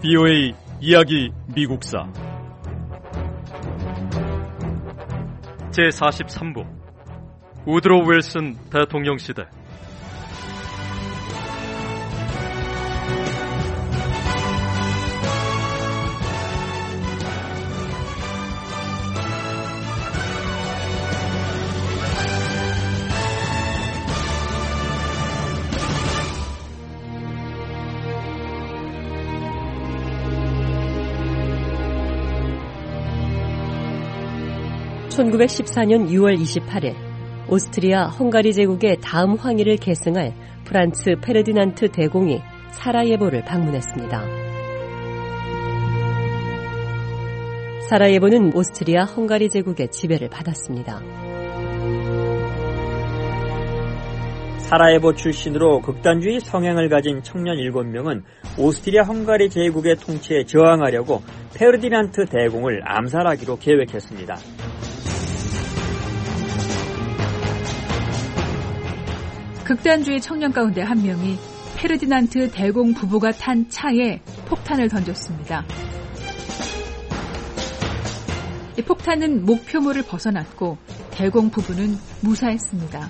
BOA 이야기 미국사 제43부 우드로 윌슨 대통령 시대. (1914년 6월 28일) 오스트리아 헝가리 제국의 다음 황위를 계승할 프란츠 페르디난트 대공이 사라예보를 방문했습니다. 사라예보는 오스트리아 헝가리 제국의 지배를 받았습니다. 사라예보 출신으로 극단주의 성향을 가진 청년 7명은 오스트리아 헝가리 제국의 통치에 저항하려고 페르디난트 대공을 암살하기로 계획했습니다. 극단주의 청년 가운데 한 명이 페르디난트 대공 부부가 탄 차에 폭탄을 던졌습니다. 이 폭탄은 목표물을 벗어났고 대공 부부는 무사했습니다.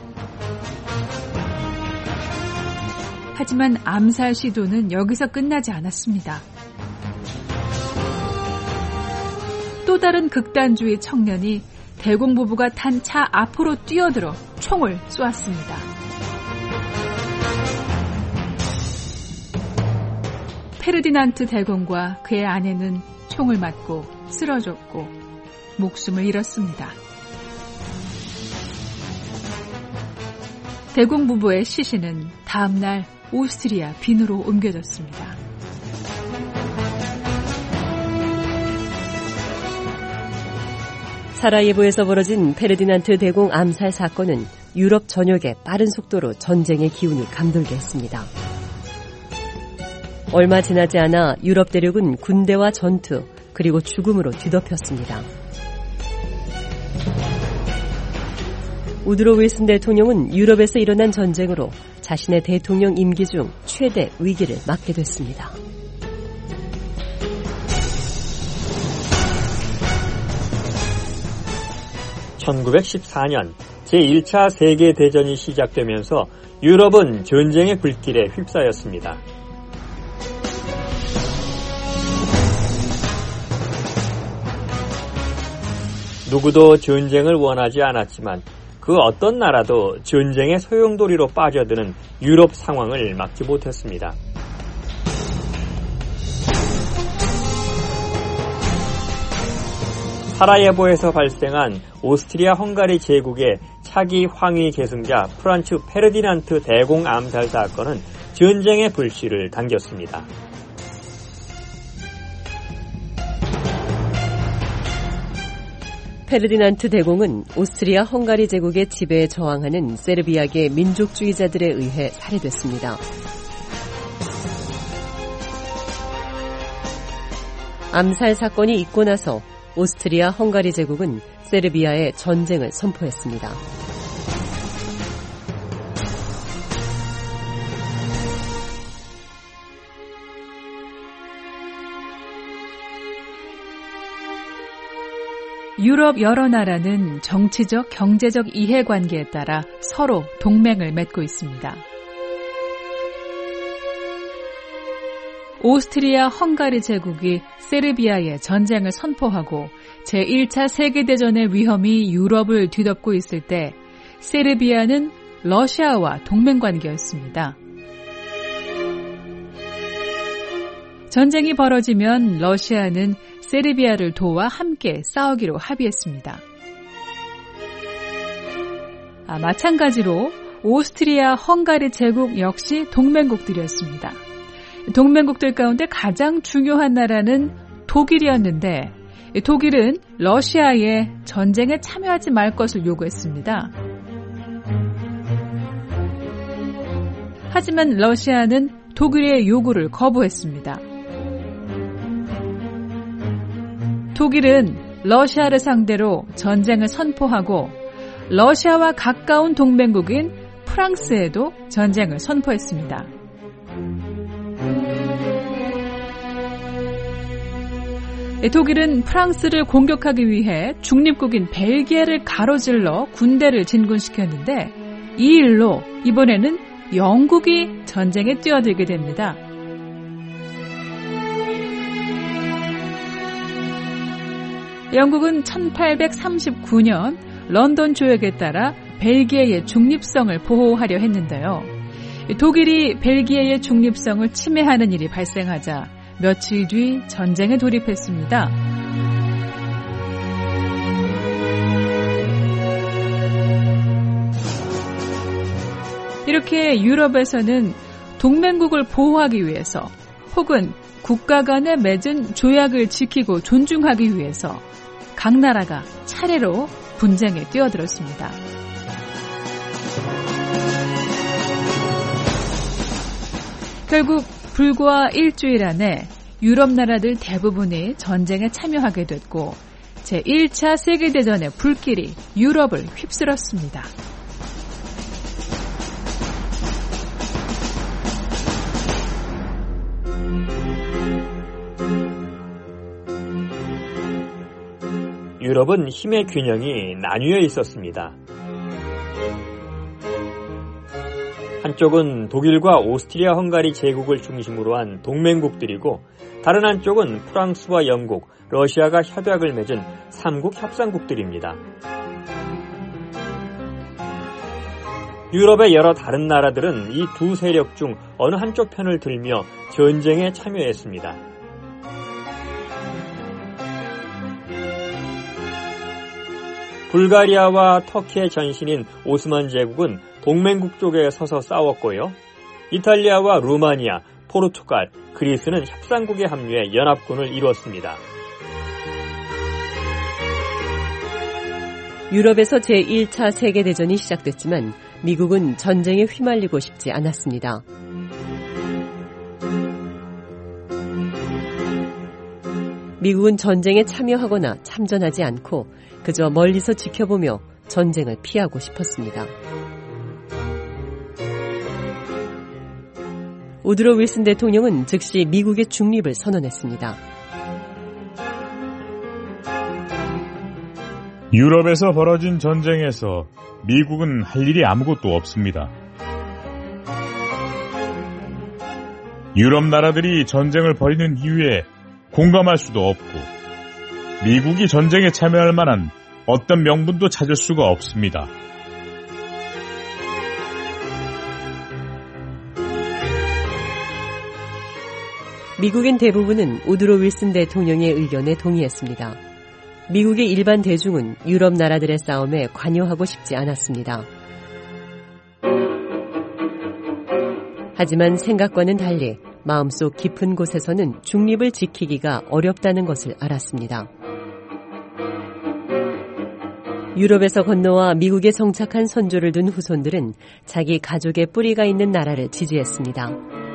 하지만 암살 시도는 여기서 끝나지 않았습니다. 또 다른 극단주의 청년이 대공 부부가 탄 차 앞으로 뛰어들어 총을 쏘았습니다. 페르디난트 대공과 그의 아내는 총을 맞고 쓰러졌고 목숨을 잃었습니다. 대공 부부의 시신은 다음 날 오스트리아 빈으로 옮겨졌습니다. 사라예보에서 벌어진 페르디난트 대공 암살 사건은 유럽 전역에 빠른 속도로 전쟁의 기운이 감돌게 했습니다. 얼마 지나지 않아 유럽 대륙은 군대와 전투 그리고 죽음으로 뒤덮였습니다. 우드로 윌슨 대통령은 유럽에서 일어난 전쟁으로 자신의 대통령 임기 중 최대 위기를 맞게 됐습니다. (1914년) 제1차 세계대전이 시작되면서 유럽은 전쟁의 불길에 휩싸였습니다. 누구도 전쟁을 원하지 않았지만 그 어떤 나라도 전쟁의 소용돌이로 빠져드는 유럽 상황을 막지 못했습니다. 사라예보에서 발생한 오스트리아 헝가리 제국의 차기 황위 계승자 프란츠 페르디난트 대공 암살 사건은 전쟁의 불씨를 당겼습니다. 페르디난트 대공은 오스트리아 헝가리 제국의 지배에 저항하는 세르비아계 민족주의자들에 의해 살해됐습니다. 암살 사건이 있고 나서 오스트리아 헝가리 제국은 세르비아에 전쟁을 선포했습니다. 유럽 여러 나라는 정치적, 경제적 이해관계에 따라 서로 동맹을 맺고 있습니다. 오스트리아 헝가리 제국이 세르비아에 전쟁을 선포하고 제1차 세계대전의 위험이 유럽을 뒤덮고 있을 때 세르비아는 러시아와 동맹관계였습니다. 전쟁이 벌어지면 러시아는 세르비아를 도와 함께 싸우기로 합의했습니다. 마찬가지로 오스트리아 헝가리 제국 역시 동맹국들이었습니다. 동맹국들 가운데 가장 중요한 나라는 독일이었는데 독일은 러시아에 전쟁에 참여하지 말 것을 요구했습니다. 하지만 러시아는 독일의 요구를 거부했습니다. 독일은 러시아를 상대로 전쟁을 선포하고 러시아와 가까운 동맹국인 프랑스에도 전쟁을 선포했습니다. 독일은 프랑스를 공격하기 위해 중립국인 벨기에를 가로질러 군대를 진군시켰는데 이 일로 이번에는 영국이 전쟁에 뛰어들게 됩니다. 영국은 1839년 런던 조약에 따라 벨기에의 중립성을 보호하려 했는데요. 독일이 벨기에의 중립성을 침해하는 일이 발생하자 며칠 뒤 전쟁에 돌입했습니다. 이렇게 유럽에서는 동맹국을 보호하기 위해서 혹은 국가 간에 맺은 조약을 지키고 존중하기 위해서 각 나라가 차례로 분쟁에 뛰어들었습니다. 결국 불과 일주일 안에 유럽 나라들 대부분이 전쟁에 참여하게 됐고 제1차 세계대전의 불길이 유럽을 휩쓸었습니다. 유럽은 힘의 균형이 나뉘어 있었습니다. 한쪽은 독일과 오스트리아 헝가리 제국을 중심으로 한 동맹국들이고 다른 한쪽은 프랑스와 영국, 러시아가 협약을 맺은 삼국 협상국들입니다. 유럽의 여러 다른 나라들은 이 두 세력 중 어느 한쪽 편을 들며 전쟁에 참여했습니다. 불가리아와 터키의 전신인 오스만 제국은 동맹국 쪽에 서서 싸웠고요. 이탈리아와 루마니아, 포르투갈, 그리스는 협상국에 합류해 연합군을 이뤘습니다. 유럽에서 제1차 세계대전이 시작됐지만 미국은 전쟁에 휘말리고 싶지 않았습니다. 미국은 전쟁에 참여하거나 참전하지 않고 그저 멀리서 지켜보며 전쟁을 피하고 싶었습니다. 우드로 윌슨 대통령은 즉시 미국의 중립을 선언했습니다. 유럽에서 벌어진 전쟁에서 미국은 할 일이 아무것도 없습니다. 유럽 나라들이 전쟁을 벌이는 이유에 공감할 수도 없고 미국이 전쟁에 참여할 만한 어떤 명분도 찾을 수가 없습니다. 미국인 대부분은 우드로 윌슨 대통령의 의견에 동의했습니다. 미국의 일반 대중은 유럽 나라들의 싸움에 관여하고 싶지 않았습니다. 하지만 생각과는 달리 마음속 깊은 곳에서는 중립을 지키기가 어렵다는 것을 알았습니다. 유럽에서 건너와 미국에 정착한 선조를 둔 후손들은 자기 가족의 뿌리가 있는 나라를 지지했습니다.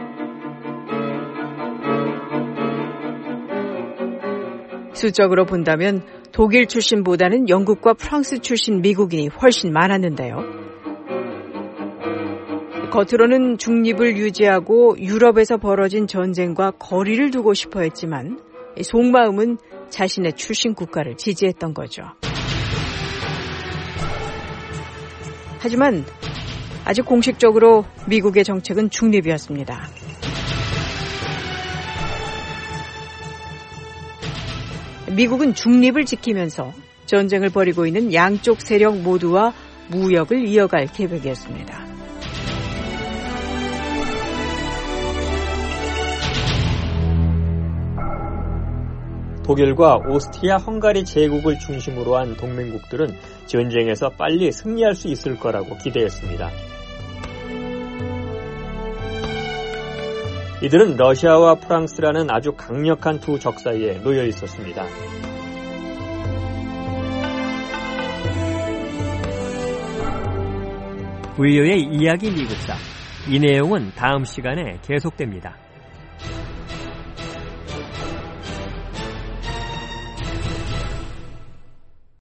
수적으로 본다면 독일 출신보다는 영국과 프랑스 출신 미국인이 훨씬 많았는데요. 겉으로는 중립을 유지하고 유럽에서 벌어진 전쟁과 거리를 두고 싶어 했지만 속마음은 자신의 출신 국가를 지지했던 거죠. 하지만 아직 공식적으로 미국의 정책은 중립이었습니다. 미국은 중립을 지키면서 전쟁을 벌이고 있는 양쪽 세력 모두와 무역을 이어갈 계획이었습니다. 독일과 오스트리아 헝가리 제국을 중심으로 한 동맹국들은 전쟁에서 빨리 승리할 수 있을 거라고 기대했습니다. 이들은 러시아와 프랑스라는 아주 강력한 두 적 사이에 놓여 있었습니다. 부유의 이야기 미국사. 이 내용은 다음 시간에 계속됩니다.